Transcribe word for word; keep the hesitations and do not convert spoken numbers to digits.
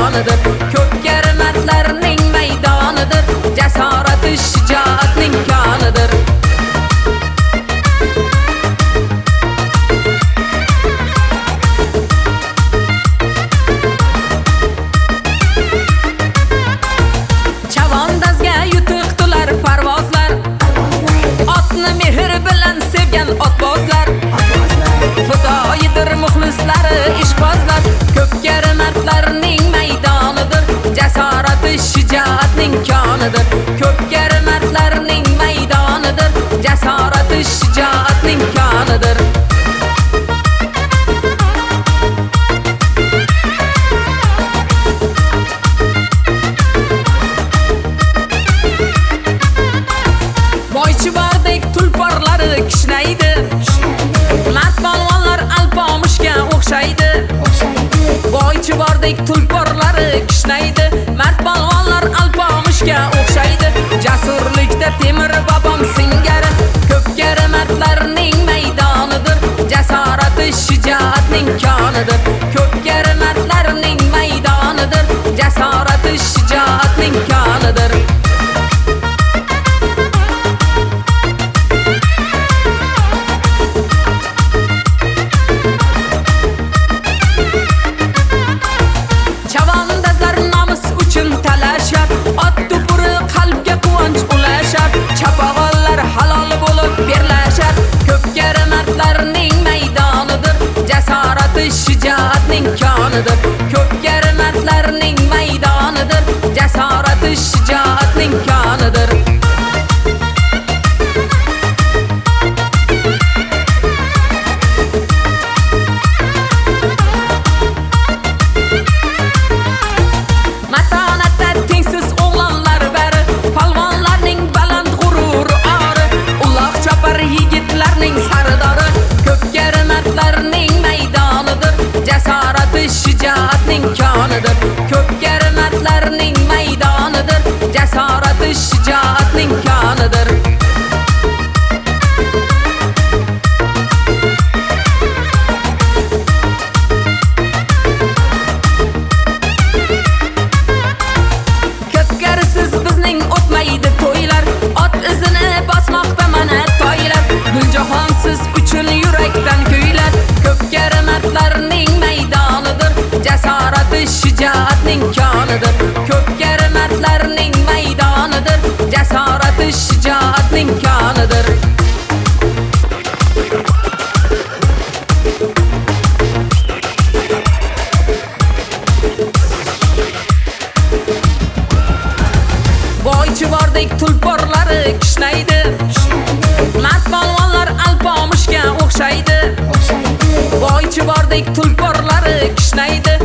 imkonidir. Ko'pkar mardlarning maydonidir. Jasorati shijoatning konidir. Chavandozga yutuqdilar parvozlar. Otni mehr bilan sevgan otbozlar. Fidoyidir muxlislari ishqozlar. Ko'pkar mardlarning maydonidir. Jasorati shijoatning konidir. Ko'pkar mardlarning maydonidir. Jasorati shijoatning konidir. Boychivardek tulporlari kishnaydi. Mard polvonlar alpomushga o'xshaydi. Boychivardek tulporlari kishnaydi. Mard polvonlar alpomushga o'xshaydi. Jasurlikda Temur bobom singari. Ko'pkar mardlarning maydonidir. Jasorati shijoatning konidir. Ko'pkar mardlarning maydonidir. Jasorati shijoatning konidir. Chavandozlar nomus uchun talashar. Ot tupuri qalbga quvonch ulashar. Chapag'onlar halol bo'lib berlashar. Ko'pkar mardlarning maydonidir. Jasorati shijoatning konidir. Ko'pkar mardlarning maydonidir. Jasorati shijoatning konidir. Matonatda tengsiz o'g'lonlar bari. Palvonlarning baland g'ururi ori. Uloq chopar yigitlarning sardori. Ko'pkar mardlarning maydonidir. Jasorati shijoatning konidir. Ko'pkar mardlarning maydonidir. Jasorati shijoatning konidir. Ko'pkarsiz bizning o'tmaydi to'ylar. Ot izini bosmoqda mana toylar. Guljahonsiz uchun yurakdan kuylar. Ko'pkar mardlarning maydonidir. Jasorati shijoatning konidir. Ko'pkar mardlarning maydonidir. Jasorati shijoatning konidir. Boychivardek tulporlari kishnaydi. Mard polvonlar alpomushga o'xshaydi. Boychivardek tulporlari kishnaydi.